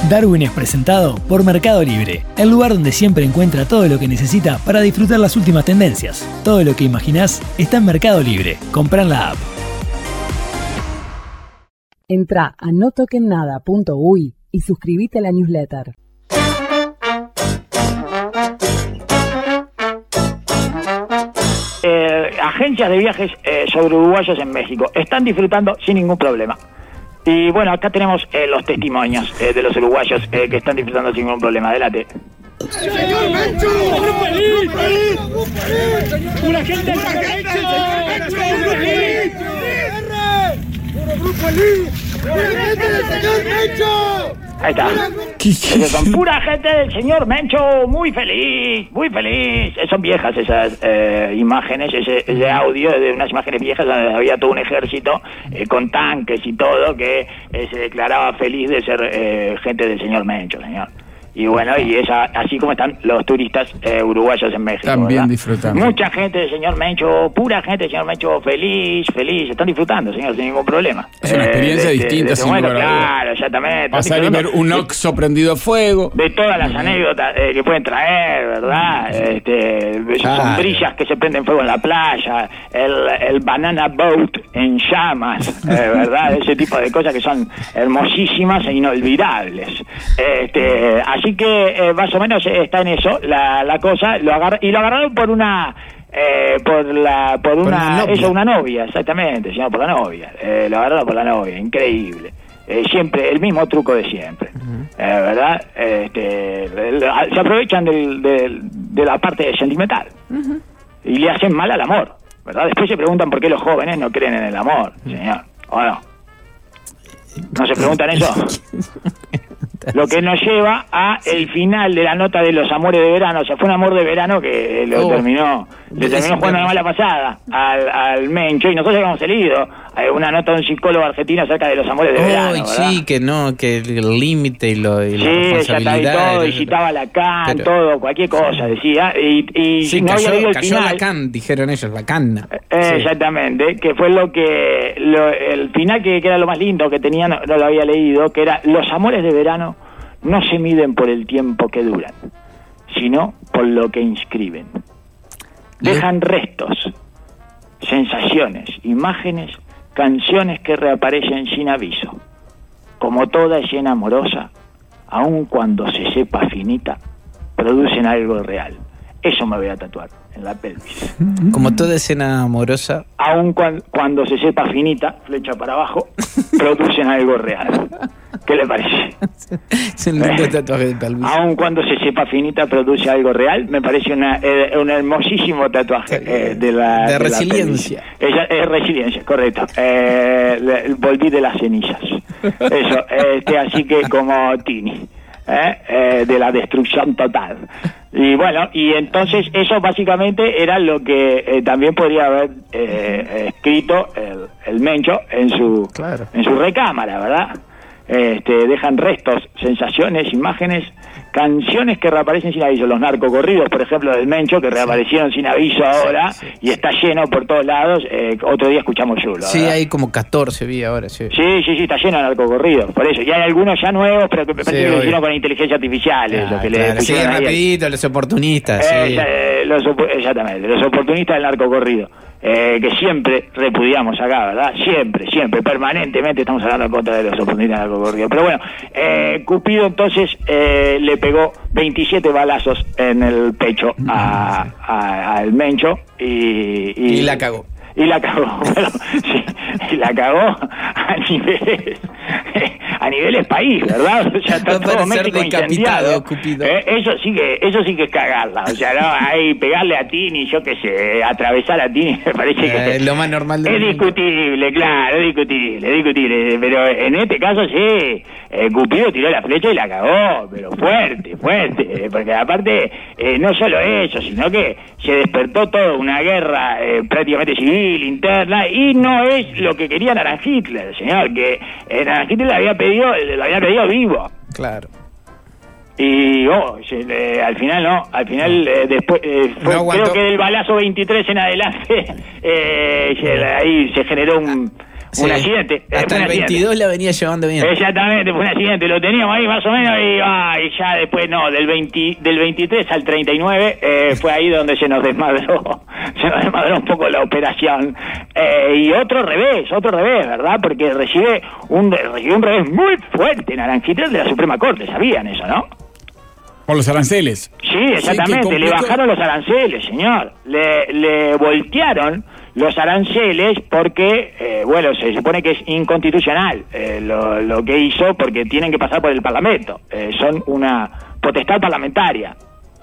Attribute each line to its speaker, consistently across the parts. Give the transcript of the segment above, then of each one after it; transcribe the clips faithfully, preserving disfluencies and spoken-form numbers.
Speaker 1: Darwin es presentado por Mercado Libre, el lugar donde siempre encuentra todo lo que necesita para disfrutar las últimas tendencias. Todo lo que imaginás está en Mercado Libre. Comprá en la app.
Speaker 2: Entrá a no toquen nada punto uy y suscríbete a la newsletter.
Speaker 3: Eh, agencias de viajes eh, sobre uruguayos en México están disfrutando sin ningún problema. Y bueno, acá tenemos eh, los testimonios eh, de los uruguayos eh, que están disfrutando sin ningún problema. Adelante.
Speaker 4: ¡Señor Mencho! ¡Grupo Elite! ¡Grupo Elite! ¡Una gente del señor Mencho! ¡Grupo Elite! ¡Grupo Elite! ¡Pura gente del señor Mencho!
Speaker 3: Ahí está. Esos son pura gente del señor Mencho, muy feliz, muy feliz. Son viejas esas eh, imágenes, ese, ese audio de unas imágenes viejas donde había todo un ejército eh, con tanques y todo que eh, se declaraba feliz de ser eh, gente del señor Mencho, señor. Y bueno, y esa, así como están los turistas eh, uruguayos en México.
Speaker 5: También
Speaker 3: ¿verdad?
Speaker 5: disfrutando.
Speaker 3: Mucha gente del señor Mencho, pura gente del señor Mencho, feliz, feliz. Están disfrutando, señor, sin ningún problema.
Speaker 5: Es una experiencia
Speaker 3: eh, de,
Speaker 5: distinta,
Speaker 3: de, de,
Speaker 5: sin
Speaker 3: bueno,
Speaker 5: lugar a dudas.
Speaker 3: claro, exactamente.
Speaker 5: Pasar y ver un oxo prendido a fuego.
Speaker 3: De todas las anécdotas eh, que pueden traer, ¿verdad? Este,
Speaker 5: Claro.
Speaker 3: sombrillas que se prenden fuego en la playa, el, el banana boat en llamas, eh, ¿verdad? Ese tipo de cosas que son hermosísimas e inolvidables. Este, así que eh, más o menos está en eso la, la cosa. Lo agar- y lo agarraron por una... Eh, por la por una,
Speaker 5: una novia.
Speaker 3: ella una novia, exactamente, señor, por la novia. Eh, lo agarraron por la novia, increíble. Eh, siempre, el mismo truco de siempre, uh-huh. eh, ¿verdad? Este, el, se aprovechan del, del, de la parte sentimental uh-huh. y le hacen mal al amor, ¿verdad? Después se preguntan por qué los jóvenes no creen en el amor, señor, ¿o no? ¿No se preguntan eso? Lo que nos lleva a el final de la nota de los amores de verano. O sea, fue un amor de verano que lo oh, terminó, le terminó jugando la mala pasada al, al Mencho, y nosotros habíamos leído eh, una nota de un psicólogo argentino acerca de los amores de
Speaker 6: oh,
Speaker 3: verano, ¿verdad?
Speaker 6: Sí, que no, que el límite y, lo, y
Speaker 3: sí,
Speaker 6: la responsabilidad.
Speaker 3: Sí, y todo,
Speaker 6: el...
Speaker 3: y citaba Lacan,
Speaker 6: pero...
Speaker 3: todo, cualquier cosa, decía, y, y
Speaker 6: sí,
Speaker 3: no
Speaker 6: cayó,
Speaker 3: había leído el
Speaker 6: cayó
Speaker 3: final.
Speaker 6: Lacan, dijeron ellos, Lacan.
Speaker 3: Eh,
Speaker 6: sí.
Speaker 3: Exactamente, que fue lo que, lo, el final que, que era lo más lindo que tenía, no, no lo había leído, que era: los amores de verano no se miden por el tiempo que duran, sino por lo que inscriben. Dejan restos, sensaciones, imágenes, canciones que reaparecen sin aviso. Como toda escena amorosa, aun cuando se sepa finita, producen algo real. Eso me voy a tatuar en la pelvis.
Speaker 6: Como toda escena amorosa,
Speaker 3: aun cuando, cuando se sepa finita, flecha para abajo, producen algo real. ¿Qué le parece?
Speaker 6: Es un lindo tatuaje de pelvis.
Speaker 3: Aun cuando se sepa finita, produce algo real. Me parece una, eh, un hermosísimo tatuaje eh, de la...
Speaker 6: De,
Speaker 3: de
Speaker 6: resiliencia.
Speaker 3: La Ella, es resiliencia, correcto. Eh, le, volví de las cenizas. Eso, este, así que como Tini. ¿Eh? Eh, de la destrucción total. Y bueno, y entonces eso básicamente era lo que eh, también podría haber eh, escrito el, el Mencho en su
Speaker 6: claro.
Speaker 3: en su recámara, ¿verdad? Este, dejan restos, sensaciones, imágenes, canciones que reaparecen sin aviso. Los narcocorridos, por ejemplo, del Mencho, que reaparecieron sin aviso ahora, sí, sí. y está lleno por todos lados. Eh, otro día escuchamos Yulo.
Speaker 6: Sí, ¿verdad? Hay como catorce vi ahora, sí.
Speaker 3: Sí, sí, sí, está lleno de narcocorridos, por eso. Y hay algunos ya nuevos, pero que me parece sí, que lo hicieron con inteligencia artificial. Ah, eso, que
Speaker 6: claro,
Speaker 3: le
Speaker 6: sí, rapidito, los oportunistas.
Speaker 3: Eh,
Speaker 6: sí.
Speaker 3: eh, los, exactamente, los oportunistas del narcocorrido. Eh, que siempre repudiamos acá, ¿verdad? Siempre, siempre, permanentemente estamos hablando en contra de los oportunistas del narcocorrido. Pero bueno, eh, Cupido entonces eh, le pegó veintisiete balazos en el pecho a, a, al Mencho y, y...
Speaker 6: Y la cagó.
Speaker 3: Y la cagó, bueno, sí, y la cagó a niveles, a niveles país, ¿verdad? O sea, está todo México incendiado. Eh, eso sí que, eso sí que es cagarla, o sea, no, ahí pegarle a Tini, yo qué sé, atravesar a Tini, me parece
Speaker 6: eh,
Speaker 3: que
Speaker 6: lo más normal del
Speaker 3: es
Speaker 6: mundo.
Speaker 3: discutible, claro, es discutible, es discutible, pero en este caso sí, eh, Cupido tiró la flecha y la cagó, pero fuerte, fuerte, porque aparte eh, no solo eso, sino que se despertó toda una guerra eh, prácticamente civil, interna, y no es lo que quería Naran Hitler, señor, que eh, Naran Hitler le había pedido, le había pedido vivo.
Speaker 6: Claro.
Speaker 3: Y oh, se, eh, al final no, al final eh, después eh, fue,
Speaker 6: no
Speaker 3: creo que del balazo veintitrés en adelante eh, se, ahí se generó un
Speaker 6: Sí.
Speaker 3: Un accidente. eh,
Speaker 6: Hasta
Speaker 3: fue un
Speaker 6: el
Speaker 3: accidente.
Speaker 6: veintidós la venía llevando bien.
Speaker 3: Exactamente, fue un accidente, lo teníamos ahí más o menos y, ah, y ya después no, del veinte, del veintitrés al treinta y nueve eh, fue ahí donde se nos desmadró, se nos desmadró un poco la operación. Eh, y otro revés, otro revés, ¿verdad? Porque recibe un, recibió un revés muy fuerte Naranjita de la Suprema Corte, ¿sabían eso, no?
Speaker 5: Por los aranceles.
Speaker 3: Sí, exactamente,
Speaker 5: Sí, que
Speaker 3: le
Speaker 5: complicó-
Speaker 3: bajaron los aranceles, señor. Le, le voltearon los aranceles porque, eh, bueno, se supone que es inconstitucional eh, lo, lo que hizo porque tienen que pasar por el Parlamento. Eh, son una potestad parlamentaria.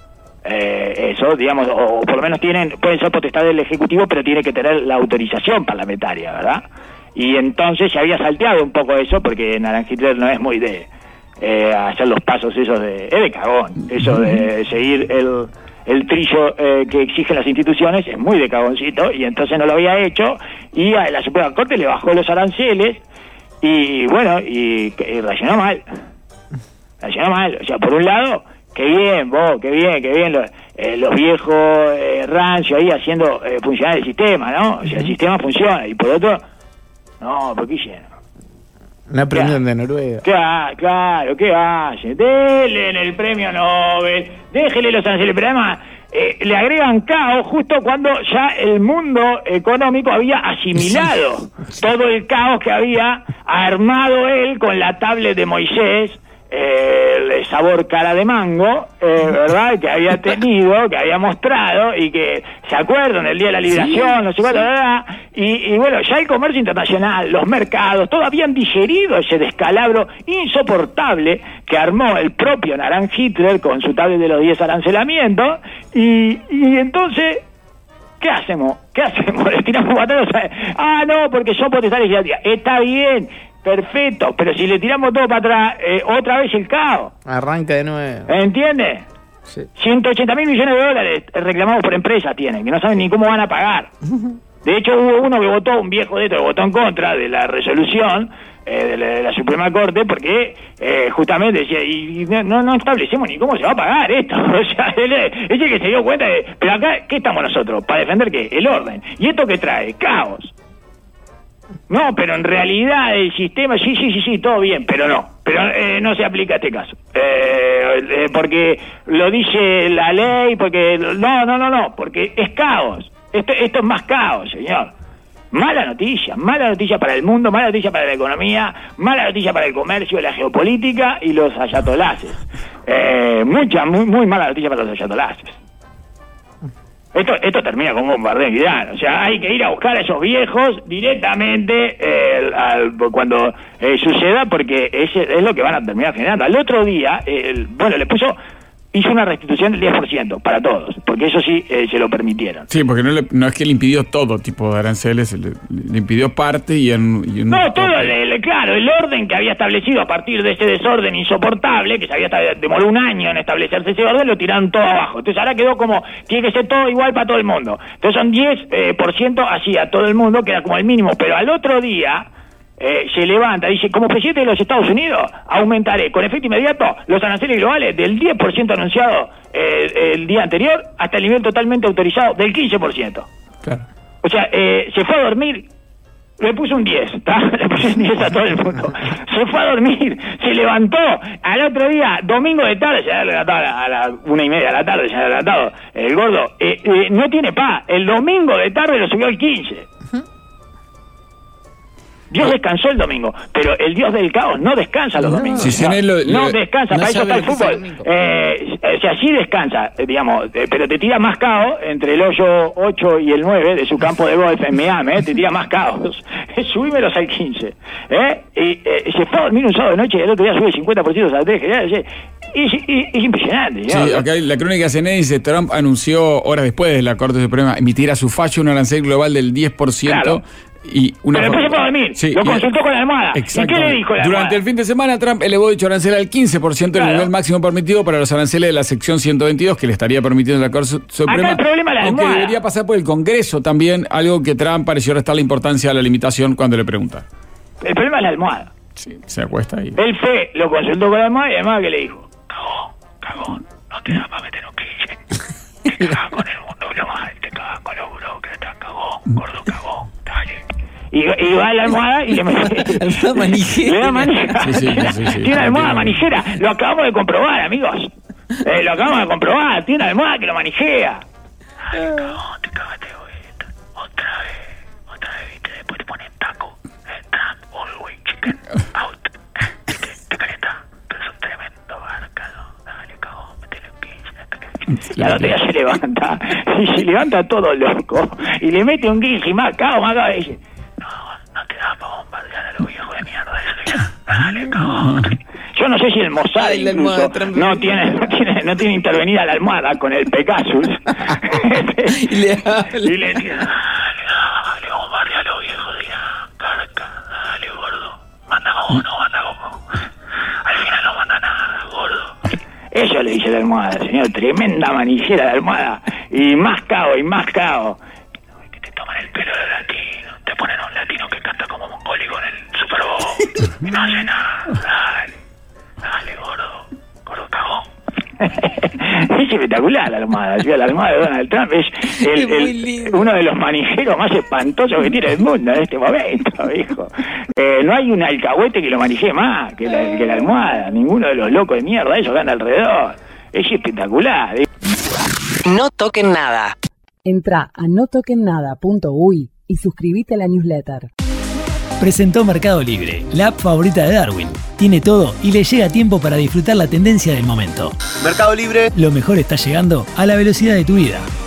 Speaker 3: Eh, eso, digamos, o, o por lo menos tienen, pueden ser potestad del Ejecutivo, pero tiene que tener la autorización parlamentaria, ¿verdad? Y entonces se había salteado un poco eso porque Naranjita no es muy de... Eh, hacer los pasos esos de... Es de cagón, eso de seguir el, el trillo eh, que exigen las instituciones, es muy de cagoncito, y entonces no lo había hecho, y a la Suprema Corte le bajó los aranceles, y bueno, y, y reaccionó mal. Reaccionó mal, o sea, por un lado, qué bien, vos, qué bien, qué bien, los, eh, los viejos eh, rancios ahí haciendo eh, funcionar el sistema, ¿no? O sea, el sistema funciona, y por otro, no, ¿por qué hicieron?
Speaker 6: No aprenden de Noruega.
Speaker 3: Claro, claro, ¿qué hace? Denle el premio Nobel, déjele los aranceles, pero además eh, le agregan caos justo cuando ya el mundo económico había asimilado todo el caos que había armado él con la tablet de Moisés, eh, el sabor cara de mango, eh, ¿verdad? Que había tenido, que había mostrado y que se acuerdan del Día de la Liberación, sí, no sé cuánto, sí. ¿Verdad? Y, y bueno, ya el comercio internacional, los mercados, todos habían digerido ese descalabro insoportable que armó el propio Naranj Hitler con su tablet de los diez arancelamientos y, y entonces... ¿Qué hacemos? ¿Qué hacemos? ¿Le tiramos patadas? Ah, no, porque son potestades legislativas. Está bien, perfecto, pero si le tiramos todo para atrás, eh, otra vez el caos.
Speaker 6: Arranca de nuevo.
Speaker 3: ¿Entiendes?
Speaker 6: Sí.
Speaker 3: ciento ochenta mil millones de dólares reclamados por empresas tienen, que no saben ni cómo van a pagar. De hecho, hubo uno que votó, un viejo de estos, que votó en contra de la resolución eh, de, la, de la Suprema Corte, porque eh, justamente decía, y, y no, no establecemos ni cómo se va a pagar esto. O sea, él es el que se dio cuenta de, pero acá, ¿qué estamos nosotros? ¿Para defender qué? El orden. ¿Y esto qué trae? Caos. No, pero en realidad el sistema, sí, sí, sí, sí, todo bien, pero no. Pero eh, no se aplica este caso. Eh, eh, porque lo dice la ley, porque... No, no, no, no, porque es caos. Esto, esto es más caos, señor. Mala noticia, mala noticia para el mundo, mala noticia para la economía, mala noticia para el comercio, la geopolítica y los ayatolases. Eh, mucha, muy, muy mala noticia para los ayatolases. Esto, esto termina con un bombardeo en Irán. O sea, hay que ir a buscar a esos viejos directamente eh, al, cuando eh, suceda, porque es, es lo que van a terminar generando. Al otro día, el, bueno, le puso... hizo una restitución del diez por ciento para todos, porque eso sí eh, se lo permitieron.
Speaker 5: Sí, porque no, le, no es que le impidió todo tipo de aranceles, le, le impidió parte y en... Y en
Speaker 3: no, todo, el, el, claro, el orden que había establecido a partir de ese desorden insoportable, que se había demorado un año en establecerse ese orden, lo tiraron todo abajo. Entonces ahora quedó como, tiene que ser todo igual para todo el mundo. Entonces son diez por ciento eh, así a todo el mundo, que era como el mínimo, pero al otro día... Eh, se levanta, dice, como presidente de los Estados Unidos, aumentaré con efecto inmediato los aranceles globales del diez por ciento anunciado eh, el día anterior hasta el nivel totalmente autorizado del quince por ciento.
Speaker 6: Claro.
Speaker 3: O sea, eh, se fue a dormir, le puso un diez, ¿tá? Le puso un diez a todo el mundo. Se fue a dormir, se levantó, al otro día, domingo de tarde, se había levantado a la, a la una y media de la tarde, se había levantado el gordo, eh, eh, no tiene paz, el domingo de tarde lo subió al quince. Dios descansó el domingo, pero el Dios del caos no descansa los domingos.
Speaker 5: Si
Speaker 3: no,
Speaker 5: lo, lo,
Speaker 3: no descansa,
Speaker 6: no
Speaker 3: para eso está el
Speaker 6: sabe
Speaker 3: fútbol. Eh, o sea, sí descansa, eh, digamos, eh, pero te tira más caos entre el hoyo ocho y el nueve de su campo de golf en Miami, eh, te tira más caos. Subímelos al quince. ¿eh? Y eh, se fue a dormir un sábado de noche y el otro día sube cincuenta por ciento a la tres. Es, es, es impresionante.
Speaker 5: Sí, ¿no? Acá la crónica C N E dice, Trump anunció horas después de la Corte Suprema emitir a su fallo un arancel global del diez por ciento. Claro. Y una
Speaker 3: pero después se fue a dormir, sí, lo consultó con la almohada. ¿Y qué le dijo la
Speaker 5: Durante
Speaker 3: almohada?
Speaker 5: el fin de semana, Trump elevó dicho arancel al quince por ciento del claro. nivel máximo permitido para los aranceles de la sección ciento veintidós, que le estaría permitiendo la Corte Suprema.
Speaker 3: Acá el problema es la
Speaker 5: aunque
Speaker 3: almohada.
Speaker 5: debería pasar por el Congreso también, algo que Trump pareció restar la importancia a la limitación cuando le pregunta.
Speaker 3: El problema es la almohada.
Speaker 5: Sí, se acuesta ahí.
Speaker 3: Él fue, lo consultó con la almohada y además que le dijo, cagón, cagón, no te da para meter un quince. Te cagas con el mundo global, te cagas con los burócratas, cagón, gordo cagón, dale. Y, y va a la almohada y le mete...
Speaker 6: Almohada manijera.
Speaker 3: Le da manija.
Speaker 5: Sí, sí, sí, sí.
Speaker 3: Tiene una almohada manijera. Lo acabamos de comprobar, amigos. Eh, lo acabamos de comprobar. Tiene una almohada que lo manijea. Ay, cagón, te cagaste, güey. Otra vez. Otra vez, viste. Después te ponen taco. Trump, always chicken out. Te calienta. Tú eres un tremendo barcado. Dale, cagón, metele un quince. Y al otro día se levanta. Y se levanta todo loco. Y le mete un quince y más cago, más cago. Y dice... No te da para bombardear a los viejos de mierda. Eso ya. Dale, cagón. Yo no sé si el Mossad
Speaker 6: Ay, la
Speaker 3: incluso
Speaker 6: almohada,
Speaker 3: no tiene, no tiene no tiene intervenida la almohada con el Pegasus.
Speaker 6: Y le habla.
Speaker 3: Y le dice, dale, dale, bombardea a los viejos de la carca. Dale, gordo. Manda como no manda como. Al final no manda nada, gordo. Eso le dice la almohada, señor. Tremenda manijera la almohada. Y más cago, y más cago. Que te toman el pelo de latino. Te ponen a un latino que canta como mongólico en el Super Bowl. Y no hace nada. Dale. Dale, gordo. Gordo cagón. Es espectacular la almohada. ¿Sí? La almohada de Donald Trump es el, el, uno de los manijeros más espantosos que tiene el mundo en este momento, hijo. Eh, no hay un alcahuete que lo manijee más que la, que la almohada. Ninguno de los locos de mierda, esos que andan alrededor. Es espectacular.
Speaker 7: No toquen nada.
Speaker 2: Entra a no toquen nada punto uy y suscríbete a la newsletter.
Speaker 1: Presentó Mercado Libre, la app favorita de Darwin. Tiene todo y le llega a tiempo para disfrutar la tendencia del momento.
Speaker 8: Mercado Libre.
Speaker 1: Lo mejor está llegando a la velocidad de tu vida.